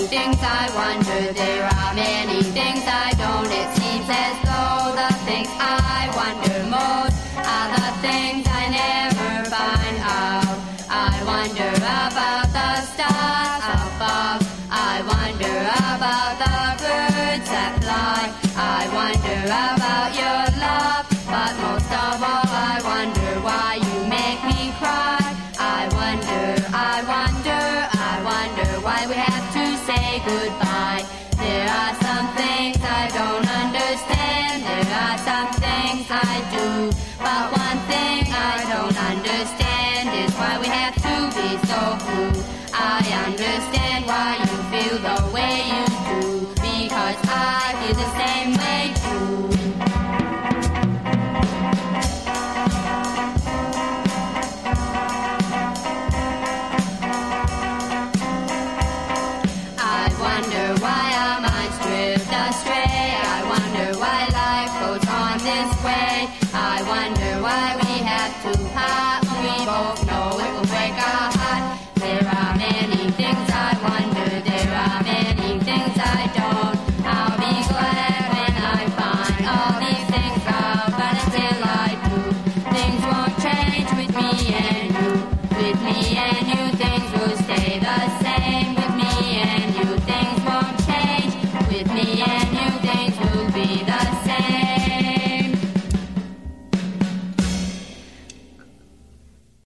things I wonder. There are many things I don't. It seems as though the things I wonder most are the things I never find out. I wonder about the stars above. I wonder about the birds that fly. I wonder about your love, but most of all I wonder why you make me cry. I wonder why we have to say goodbye. There are some things I don't understand. There are some things I do, but one thing I don't understand is why we have to be so blue. I understand why you feel the way you do, because I feel the same way